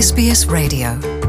SBS Radio.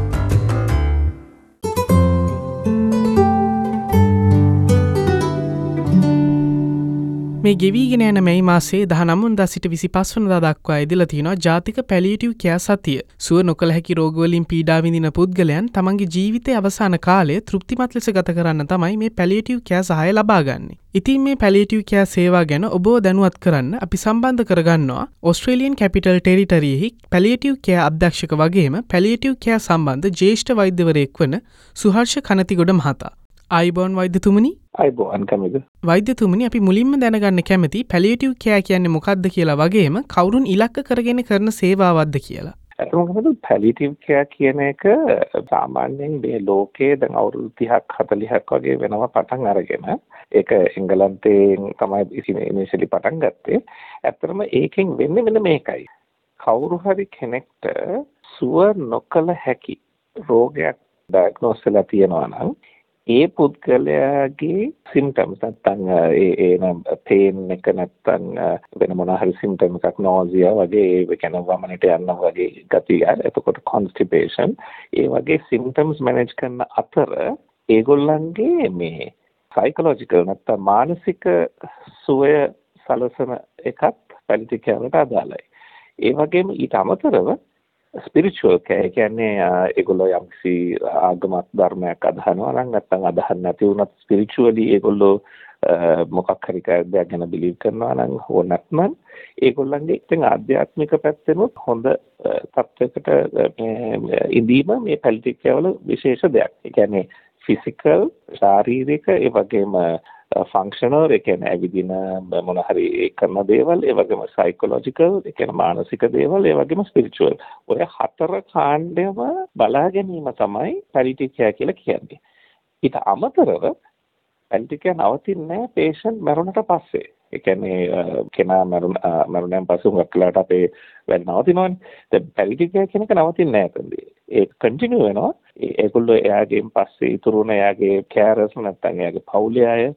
මේ ගෙවීගෙන යන මේ මාසේ 19 සිට 25 වෙනිදා දක්වා ඉදලා තියෙනවා ජාතික පැලියටිව් කෙයා සතිය. සුව නොකළ හැකි රෝග වලින් පීඩා විඳින පුද්ගලයන් තමන්ගේ ජීවිතයේ අවසාන කාලය තෘප්තිමත් ලෙස ගත කරන්න තමයි මේ පැලියටිව් කෙයා සහාය ලබා ගන්න. ඉතින් මේ පැලියටිව් කෙයා සේවා ගැන ඔබව දැනුවත් කරන්න අපි සම්බන්ධ කරගන්නවා ඕස්ට්‍රේලියන් කැපිටල් ටෙරිටරියෙහි පැලියටිව් කෙයා අධ්‍යක්ෂක වගේම පැලියටිව් කෙයා සම්බන්ධ ජ්‍යෙෂ්ඨ වෛද්‍යවරයෙක් වන සුහර්ෂ කනතිගොඩ මහතා. ආයිබෝන් වෛද්‍යතුමනි. අයිබෝන් කමිද. වෛද්‍යතුමනි, අපි මුලින්ම දැනගන්න කැමති පැලියටිව් කෙයා කියන්නේ මොකක්ද කියලා වගේම කවුරුන් ඉලක්ක කරගෙන කරන සේවාවක්ද කියලා. ඇත්තටම පැලියටිව් කෙයා කියන එක සාමාන්‍යයෙන් මේ ලෝකයේ දැන් අවුරුදු 30ක් 40ක් වගේ වෙනවා පටන් අරගෙන. ඒක එංගලන්තයෙන් තමයි ඉනිෂියලි පටන් ගත්තේ. ඇත්තටම ඒකෙන් වෙන්නේ මෙන්න මේකයි. කවුරු හරි කෙනෙක්ට සුව නොකළ හැකි රෝගයක් ඩයග්නෝස් වෙලා තියෙනවා නම් ඒ පුද්ගලයාගේ සිම්ප්ටම්ස් නැත්තම් ඒ පේන් එක නැත්තම් වෙන මොනවා හරි සිම්ප්ටම් එකක් නෝසියා වගේ ඒ කියන වමනට යනවා වගේ ගතිය එතකොට කොන්ස්ටිපේෂන් ඒ වගේ සිම්ප්ටම්ස් මැනේජ් කරන අතර ඒගොල්ලන්ගේ මේ සයිකොලොජිකල් නැත්තම් මානසික සුවය සලසන එකත් පැලියටිව් කෙයාට අදාළයි. ඒ වගේම ඊට අමතරව ස්පිරිචුවල් කෙයා කියන්නේ ඒගොල්ලෝ යම්කිසි ආගමක් ධර්මයක් අදහනවා නම් නැත්නම් අදහන්න නැති වුණත් ස්පිරිචුවලි ඒගොල්ලෝ මොකක් හරි දෙයක් ගැන බිලීව් කරනවා නම් හෝ නැත්නම් ඒගොල්ලන්ගේ ඉතින් ආධ්‍යාත්මික පැත්තෙනුත් හොඳ තත්ත්වයකට ඉඳීම මේ පැලියටිව් කෙයාවල විශේෂ දෙයක්. ඒ කියන්නේ ෆිසිකල් ශාරීරික ඒ වගේම ෆන්ක්ෂනල් ඒ කියන්නේ ඇවිදින මොන හරි කරන දේවල් ඒ වගේම සයිකොලොජිකල් ඒ කියන්නේ මානසික දේවල් ඒ වගේම ස්පිරිචුවල් ඔය හතර කාණ්ඩයම බලා ගැනීම තමයි පැලියටිව් කෙයා කියලා කියන්නේ. ඊට අමතරව පැලියටිව් කෙයා නවතින්නේ පේෂන්ට් මරුණට පස්සේ. ඒ කියන්නේ කෙනා මරුණෙන් පස්සේ උගක්ලාට අපේ වැඩ නවතිනවනේ. දැන් පැලියටිව් කෙයා කියන එක නවතින්නේ නැහැ එතනදී. ඒක කන්ටිනියු වෙනවා. ඒගොල්ලෝ එයාගෙන් පස්සේ ඉතුරුන එයාගේ කෑරර්ස් නැත්නම් එයාගේ පවුලේ අය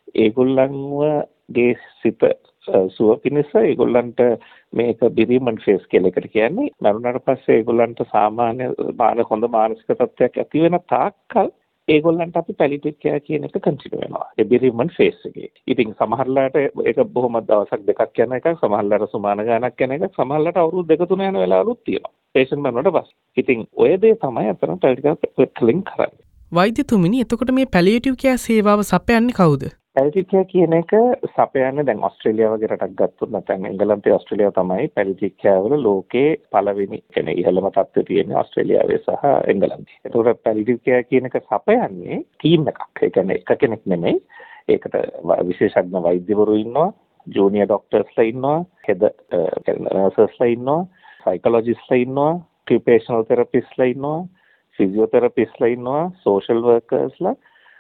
ඒගොල්ලන්ගේ සිත සුව පිණිස ඒගොල්ලන්ට මේක බිරිමන් ෆේස් කියලා එකට කියන්නේ. මරුණාට පස්සේ ඒගොල්ලන්ට සාමාන්‍ය හොඳ මානසික තත්ත්වයක් ඇති වෙන තාක්කල් ඒගොල්ලන්ට අපි පැලියටිව් කෙයා කියන එක කන්සිඩර් වෙනවා. ඒ බිරිමන් ෆේස් එකේ. ඉතින් සමහරලාට ඒක බොහොම දවසක් දෙකක් යන එකක්, සමහරලාට සුමාන ගානක් යන එකක්, සමහරලාට අවුරුදු 2-3 යන වෙලාවලුත් තියෙනවා. පේෂන්ට් මරුණාට පස්සේ. ඉතින් ඔය දේ තමයි අතන පැලියටිව් කෙලින් කරන්නේ. වෛද්‍යතුමනි, එතකොට මේ පැලියටිව් කෙයා සේවාව සපයන්නේ කවුද? පැලියටිව් කෙයා කියන එක සපයන්නේ දැන් ඕස්ට්‍රේලියාව වගේ රටක් ගත්තොත් නැත්නම් එංගලන්තේ ඕස්ට්‍රේලියාව තමයි පැලියටිව් කෙයා වල ලෝකේ පළවෙනි කියන්නේ ඉහළම තත්ත්වයේ තියෙන ඕස්ට්‍රේලියාවේ සහ එංගලන්තේ. ඒතකොට පැලියටිව් කෙයා කියන එක සපයන්නේ ටීම් එකක්. ඒ කියන්නේ එක කෙනෙක් නෙමෙයි. ඒකට විශේෂඥ වෛද්‍යවරු ඉන්නවා, ජූනියර් ડોක්ටර්ස්ලා ඉන්නවා, හෙඩ් නර්සස්ලා ඉන්නවා, සයිකොලොජිස්ට්ලා ඉන්නවා, ඔකියුපේෂනල් තෙරපිස්ට්ලා ඉන්නවා, ෆිසියෝතෙරපිස්ට්ලා ඉන්නවා, සෝෂල් වර්කර්ස්ලා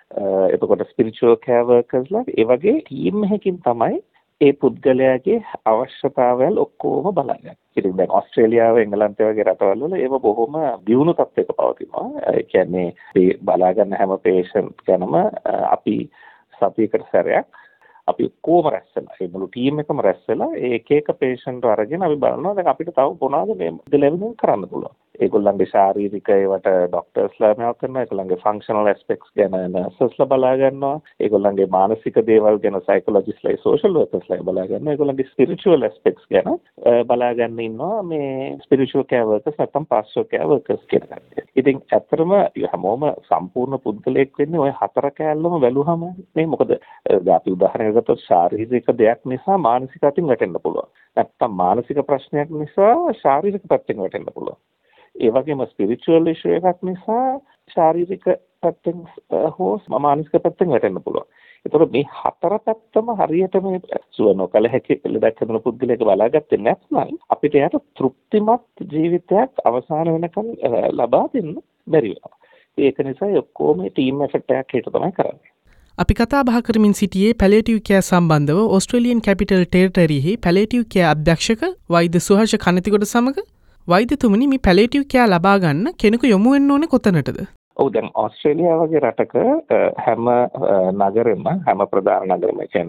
එතකොට ස්පිරිචුවල් කෙයා වර්කර්ස්ලා ඒ වගේ ටීම් එකකින් තමයි ඒ පුද්ගලයාගේ අවශ්‍යතාවයල් ඔක්කොම බලන්නේ. ඉතින් දැන් ඕස්ට්‍රේලියාව එංගලන්තය වගේ රටවල් වල ඒව බොහොම දියුණු තත්ත්වයක පවතිනවා. ඒ කියන්නේ මේ බලා ගන්න හැම පේෂන්ට් ගැනම අපි සතියකට සැරයක් අපි කොහොම රැස් වෙනවා. ඒ මුළු ටීම් එකම රැස් වෙලා ඒක එක පේෂන්ට් අරගෙන අපි බලනවා දැන් අපිට තව මොනවද මේ ලෙවලින් කරන්න පුළුවන්. ඒගොල්ලන්ගේ ශාරීරික ඒවට ડોක්ටර්ස්ලා මේවා කරනවා. ඒගොල්ලන්ගේ ෆන්ක්ෂනල් ඇස්පෙක්ට්ස් ගැන නර්සස්ලා බලා ගන්නවා. ඒගොල්ලන්ගේ මානසික දේවල් ගැන සයිකොලොජිස්ට්ලා සෝෂල් වර්කර්ස්ලා බලා ගන්නවා. ඒගොල්ලන්ගේ ස්පිරිචුවල් ඇස්පෙක්ට්ස් ගැන බලා ගන්න ඉන්නවා මේ ස්පිරිචුවල් කෙයා වර්කර්ස් නැත්නම් පාස්ටරල් කෙයා වර්කර්ස් කියන කට්ටිය. ඉතින් ඇත්තටම හැමෝම සම්පූර්ණ පුද්ගලයෙක් වෙන්නේ ওই හතර කෑල්ලම වැළුවම නේ. මොකද අපි උදාහරණයක් ගත්තොත් ශාරීරික දෙයක් නිසා මානසික අතින් වැටෙන්න පුළුවන්. නැත්නම් මානසික ප්‍රශ්නයක් නිසා ශාරීරික පැත්තෙන් වැටෙන්න පුළුවන්. ඒ වගේම ස්පිරිචුවල් ඉෂුව එකක් නිසා ශාරීරික පැත්තෙන් හෝ මානසික පැත්තෙන් වැටෙන්න පුළුවන්. ඒතකොට මේ හතර පැත්තම හරියට මේ සුව නොකළ හැකි ලෙඩක් හදන පුද්ගලයෙක් බලාගත්තේ නැත්නම් අපිට යට තෘප්තිමත් ජීවිතයක් අවසාන වෙනකන් ලබා දෙන්න බැරි වෙනවා. ඒක නිසා ඔක්කොම ටීම් එෆර්ට් එකක් හිත තමයි කරන්නේ. අපි කතා බහ කරමින් සිටියේ පැලියටිව් කෙයා සම්බන්ධව ඕස්ට්‍රේලියන් කැපිටල් ටෙරිටරියෙහි පැලියටිව් කෙයා අධ්‍යක්ෂක වෛද්‍ය සුහර්ෂ කනතිගොඩ සමග. වෛද්‍යතුමනි, මේ පැලියටිව් කෙයා ලබා ගන්න කෙනෙකු යොමු වෙන්න ඕනේ කොතනටද? ඔව් දැන් ඕස්ට්‍රේලියාව වගේ රටක හැම නගරෙම හැම ප්‍රධාන නගරෙම කියන්නේ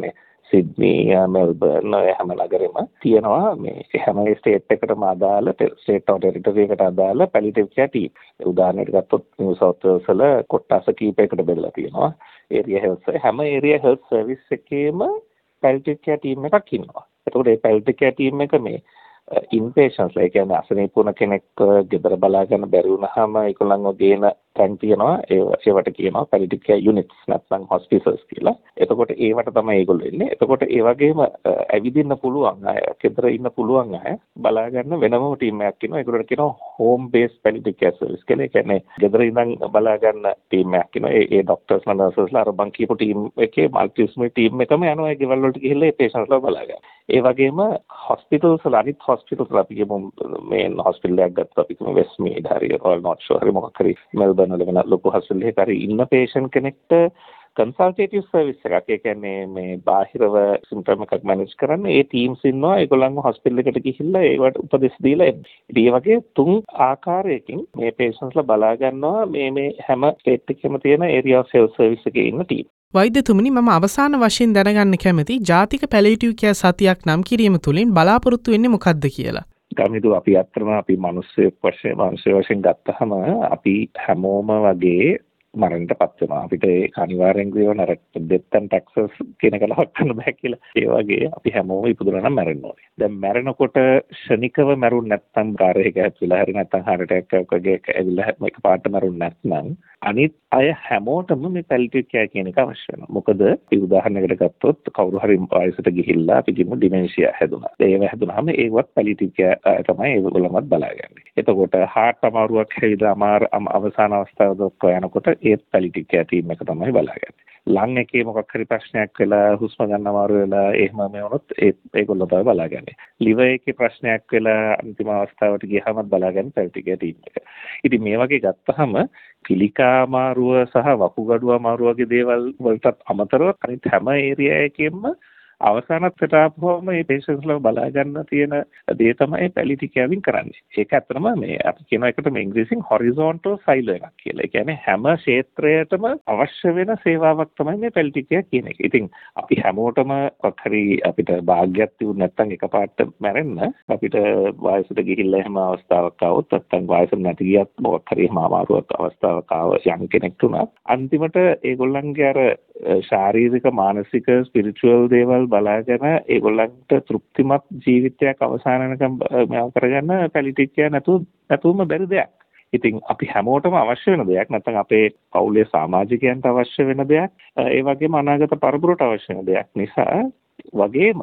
සිඩ්නි මෙල්බර්න් හැම නගරෙම තියෙනවා මේ හැම ස්ටේට් එකකටම අදාළ ස්ටේට් ටෙරිටරි එකට අදාළ පැලිටිව් කෙයාර් ටීම්. උදාහරණයක් ගත්තොත් නිව් සවුත් වේල්ස් වල කොට්ටාස කීපයකට බෙදලා තියෙනවා. ඒරියා හෙල්ත් හැම ඒරියා හෙල්ත් සර්විස් එකේම පැලිටිව් කෙයාර් ටීම් එකක් ඉන්නවා. එතකොට මේ පැලිටිව් කෙයාර් ටීම් එක මේ ඉන්පේෂන්ට්ස් ඒ කියන්නේ අසනීපුණ කෙනෙක් ගෙදර බලා ගන්න බැරි වුණාම ඒගොල්ලන්ව ගේන තැන් තියෙනවා ඒවට කියනවා පැලිටිව් කෙයාර් යුනිට්ස් නැත්නම් හොස්පිටල්ස් කියලා. එතකොට ඒවට තමයි ඒගොල්ලෝ ඉන්නේ. එතකොට ඒ වගේම ඇවිදින්න පුළුවන් අය, ගෙදර ඉන්න පුළුවන් අය බලා ගන්න වෙනම ටීම් එකක් ඉන්නවා. ඒගොල්ලන්ට කියනවා home base palliative care service කියලා. ඒ කියන්නේ ගෙදර ඉඳන් බලා ගන්න ටීම් එකක් ඉන්නවා. ඒ ડોක්ටර්ස්ලා නර්සස්ලා අර බං කියපු ටීම් එකේ මල්ටිස්මි ටීම් එකම යනවා ඒ ගෙවල් වලට ගිහිල්ලා ඒ පේෂන්ට්ස්ලා බලා ගන්න. ඒ වගේම හොස්පිටල්ස් වල අනිත් හොස්පිටල්ස් වල අපි කියමු මේන් හොස්පිටල් එකක් ගත්තා අපි කියමු වෙස්ට්මීඩ් හරි රොයල් නෝට් ෂෝ හරි මොකක් හරි මෙල්බර්න් වල වෙන ලොකු හොස්පිටල් එකක හරි ඉන්න පේෂන්ට් කෙනෙක්ට කන්සල්ටේටිව් සර්විස් එකක්. ඒ කියන්නේ මේ බාහිරව සිම්ප්ටම් එකක් මැනේජ් කරන්න ඒ ටීම්ස් ඉන්නවා. ඒගොල්ලන්ව හොස්පිටල් එකට ගිහිල්ලා ඒවට උපදෙස් දීලා එන්න. ඉතින් මේ වගේ 3 ආකාරයකින් මේ පේෂන්ට්ස්ලා බලා ගන්නවා මේ හැම ස්ටේට් එකෙම තියෙන ඒරියා ඔෆ් හෙල්ත් සර්විස් එකේ ඉන්න ටීම්. වෛද්‍යතුමනි මම අවසාන වශයෙන් දැනගන්න කැමති ජාතික පැලිටිව් කෙයාර් සතියක් නම් කිරීම තුළින් බලාපොරොත්තු වෙන්නේ මොකක්ද කියලා. ගමිදු අපි අත්‍තරම අපි මිනිස්සු වශයෙන් ගත්තහම අපි හැමෝම වගේ මරණයටපත් වෙනවා. අපිට ඒක අනිවාර්යෙන් කියවන අර ඩෙත් ඇන්ඩ් ටැක්සස් කියන එක ලවත් කරන්න බෑ කියලා. ඒ වගේ අපි හැමෝම ඉපදුනා නම් මැරෙන්න ඕනේ. දැන් මැරෙනකොට ෂණිකව මැරුණ නැත්නම් කාර්යයක ඇතුළේ හරි නැත්නම් heart attack එකක් වගේ ඇවිල්ලා මේක පාට මැරුණ නැත්නම් අනිත් අය හැමෝටම මේ පැලිටිව් කෙයාර් කියන එක අවශ්‍ය වෙනවා. මොකද අපි උදාහරණයකට ගත්තොත් කවුරු හරි වයසට ගිහිල්ලා අපි කියමු ඩිමෙන්ෂියා හැදුනා. ඒව හැදුනහම ඒවත් පැලිටිව් කෙයාර් තමයි ඒගොල්ලන්වත් බලාගන්නේ. එතකොට heart අමාරුවක් හැදිලා අවසාන අවස්ථාව දක්වා යනකොට ඒත් පැලිටිව් කෙයාර් ටීම් එක තමයි බලාගන්නේ. ලං එකේ මොකක් හරි ප්‍රශ්නයක් වෙලා හුස්ම ගන්න අමාරු වෙලා එහෙම මේ වුණොත් ඒගොල්ලෝ තමයි බලාගන්නේ. liver එකේ ප්‍රශ්නයක් වෙලා අන්තිම අවස්ථාවට ගියහම බලාගන්නේ පැලිටිව් කෙයාර් ටීම් එක. ඉතින් මේ වගේ ගත්තහම පිළිකා අමාරුව සහ වකුගඩුව අමාරුව වගේ දේවල් වලටත් අමතරව අනිත් හැම ඒරියා එකෙම අවසානත් සටහපුවම මේ පේෂන්ට්ස්ලා බලා ගන්න තියෙන දේ තමයි පැලිටිව් කෙයාරින් කරන්නේ. ඒක ඇත්තටම මේ අපි කියන එකට මේ ඉංග්‍රීසියෙන් හොරිසොන්ටල් සයිලෝ එකක් කියලා. ඒ කියන්නේ හැම ක්ෂේත්‍රයකටම අවශ්‍ය වෙන සේවාවක් තමයි මේ පැලිටිව් කෙයාර් කියන එක. ඉතින් අපි හැමෝටම හරි අපිට භාග්‍යයක් තිබුණ නැත්නම් එකපාරට මැරෙන්න අපිට වයසට ගිහිල්ලා එහෙම අවස්ථාවක් ආවොත් නැත්නම් වයසට නැති ගියත් මොකක් හරි එහෙම අමාරුවක් අවස්ථාවක් ආව යම් කෙනෙක් තුනක් අන්තිමට ඒගොල්ලන්ගේ අර ශාරීරික මානසික ස්පිරිචුවල් දේවල් බලාගෙන ඒගොල්ලන්ට තෘප්තිමත් ජීවිතයක් අවසන් වෙනකම් මේව කරගන්න පැලිටිව් කෙයාර් නැතුවම බැරි දෙයක්. ඉතින් අපි හැමෝටම අවශ්‍ය වෙන දෙයක් නැත්නම් අපේ පවුලේ සමාජිකයන්ට අවශ්‍ය වෙන දෙයක් ඒ වගේම අනාගත පරපුරට අවශ්‍ය වෙන දෙයක් නිසා වගේම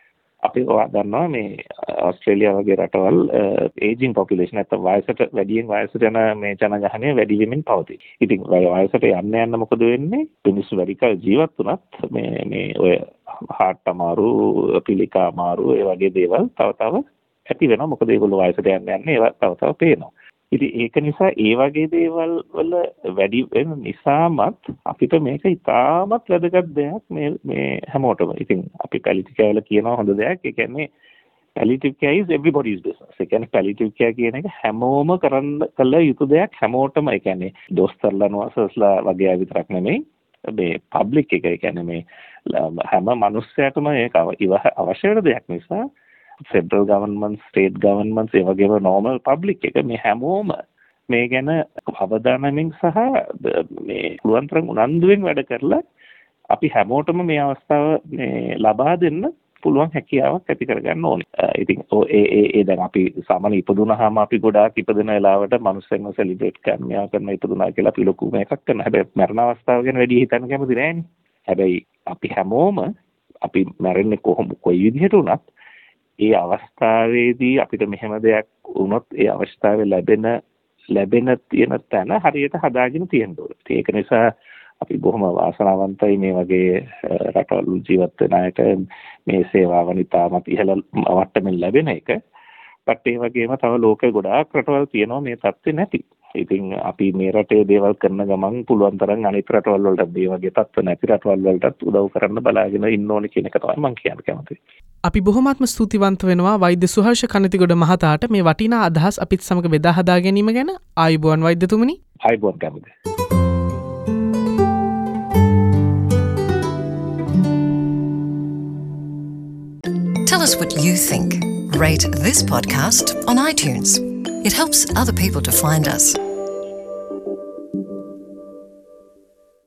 අපි දන්නවා මේ ඕස්ට්‍රේලියාව වගේ රටවල් ඒජින් පොපියුලේෂන් නැත්නම් වයසට යන මේ ජනගහනය වැඩි වෙමින් පවතී. ඉතින් වයසට යන්න මොකද වෙන්නේ? මිනිස්සු වැඩි කල ජීවත් වුණත් මේ ඔය heart අමාරු, පිළිකා අමාරු ඒ වගේ දේවල් තව ඇති වෙනවා. මොකද ඒගොල්ලෝ වයසට යන්නේ ඒවා තව පේනවා. ඉතින් ඒක නිසා ඒ වගේ දේවල් වල වැඩි වෙන නිසාමත් අපිට මේක ඉතාමත් වැදගත් දෙයක් මේ හැමෝටම. ඉතින් අපි පැලිටිව් කෙයාර් වල කියනවා හොඳ දෙයක්. ඒ කියන්නේ palliative care is everybody's business. ඒ කියන්නේ පැලිටිව් කෙයාර් කියන එක හැමෝම කළ යුතු දෙයක් හැමෝටම. ඒ කියන්නේ දොස්තරලා නර්සස්ලා වගේ අය විතරක් නෙමෙයි. මේ පබ්ලික් එක. ඒ කියන්නේ මේ හැම මිනිස්සයාටම ඒක අවශ්‍ය වෙන දෙයක් නිසා ෆෙඩරල් ගවර්න්මන්ට්, ස්ටේට් ගවර්න්මන්ට්ස් ඒ වගේම නෝමල් පබ්ලික් එක මේ හැමෝම මේ ගැන අවධානමින් සහ මේ පුළුවන් තරම් උනන්දුවෙන් වැඩ කරලා අපි හැමෝටම මේ අවස්ථාව මේ ලබා දෙන්න පුළුවන් හැකියාවක් ඇති කරගන්න ඕනේ. ඉතින් ඒ දැන් අපි සාමාන්‍ය ඉපදුනහම අපි ගොඩාක් ඉපදෙන වෙලාවට මිනිස්සුන්ව සෙලිබ්‍රේට් කරන මෙයා කරන ඉපදුනා කියලා අපි ලොකු මේකක් කරනවා. හැබැයි මරණ අවස්ථාව ගැන වැඩි හිතන්න කැමති නෑනේ. හැබැයි අපි හැමෝම අපි මැරෙන්නේ කොයි විදිහට වුණත් ඒ අවස්ථාවේදී අපිට මෙහෙම දෙයක් වුණොත් ඒ අවස්ථාවේ ලැබෙන තියෙන තැන හරියට හදාගෙන තියෙන්න ඕනේ. ඒක නිසා අපි බොහොම වාසනාවන්තයි මේ වගේ රටවල් ජීවත් වෙන අයට මේ සේවාව නිතාමත් ඉහළ මට්ටමින් ලැබෙන එක. ඒ වගේම තව ලෝකේ ගොඩාක් රටවල් තියෙනවා මේ තත්ත්වේ නැති. ඉතින් අපි මේ රටේ දේවල් කරන ගමන් පුළුවන් තරම් අනිත් රටවල් වලට මේ වගේ තත්ත්ව නැති රටවල් වලටත් උදව් කරන්න බලාගෙන ඉන්න ඕනේ කියන එක තමයි මම කියන්න කැමතියි. අපි බොහොමත්ම ස්තුතිවන්ත වෙනවා වෛද්‍ය සුහර්ෂ කනතිගොඩ මහතාට මේ වටිනා අදහස් අපිත් සමග බෙදා හදා ගැනීම ගැන. ආයුබෝවන් වෛද්‍යතුමනි. ආයුබෝවන් කැමතියි. Tell us what you think. Rate this podcast on iTunes. It helps other people to find us.